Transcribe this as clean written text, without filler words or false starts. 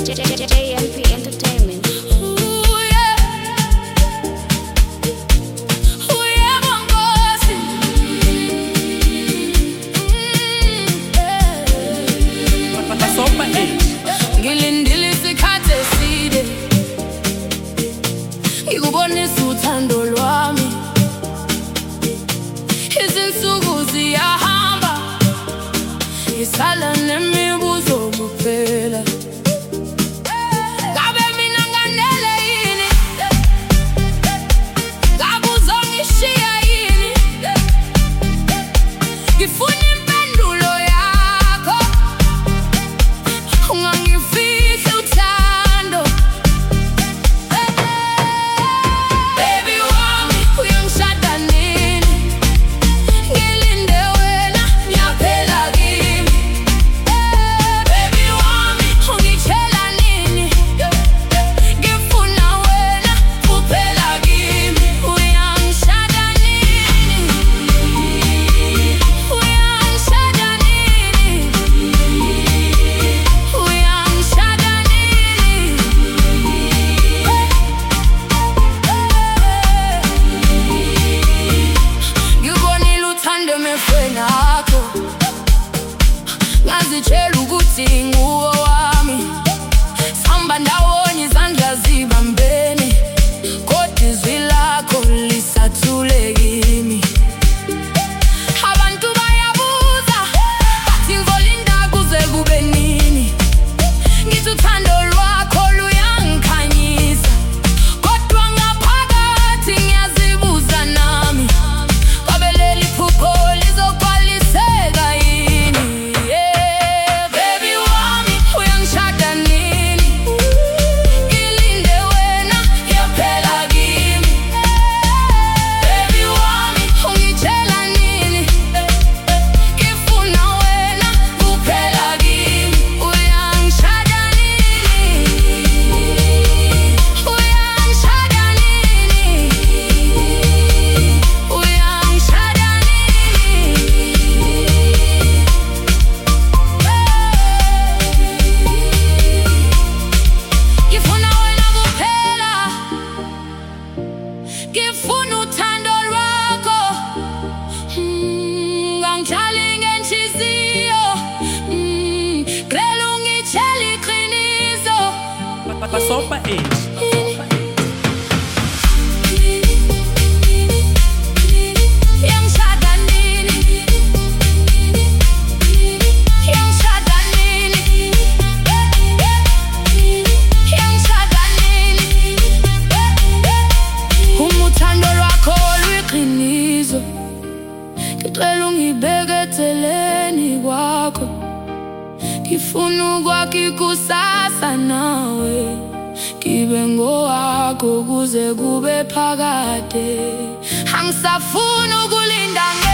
JMP Entertainment. Ngilindile isikhathi eside ngikubonisa uthando lwami, izinsuku ziyahamba ngisala nemibuzo kuphela. Ngabe mina nganele yini? Ngabe uzongishiya yini? Ngifuna impendulo yakho, ungangifihli uthando. Baby wami uyangishada nini? Ngilinde wena ngiyaphela kimi. Baby wami ungitshela nini? Ngifuna wena kuphela kimi. Uyangishada nini? Uyangishada nini? Uyangishada nini? Ngibonile uthando emehlweni akho, ngazitshela ukuthi nguwe wami. Sihamba ndawonye izandla zibambene, kodwa izwi lakho lisathule kimi. Abantu bayabuza bathi ngizolinda kuze kube nini? Ngithi uthando lwakho luyangikhanyisa, kodwa ngaphakathi ngiyazibuza nami, ngabe leli phupho lizogcwaliseka yini? Baby wami uyangishada nini? Ngilinde wena ngiyaphela kimi. Baby wami ungitshela nini? Ngifuna wena kuphela kimi. Uyangishada nini? Uyangishada nini? Uyangishada nini? Ngifuna wena kuphela, ngifuna uthando lwakho. Ngangijali ngenhliziyo, ngicela ungitshele iqiniso. Basopa Age. Uyangishada nini? Uyangishada nini? Uyangishada nini? Uma uthando lwakho luyiqiniso, ngicela ungibeke eceleni kwakho. Ngifuna ukwakha ikusasa nawe, ngibe ngowakho kuze kube phakade. Angisafuni ukulinda.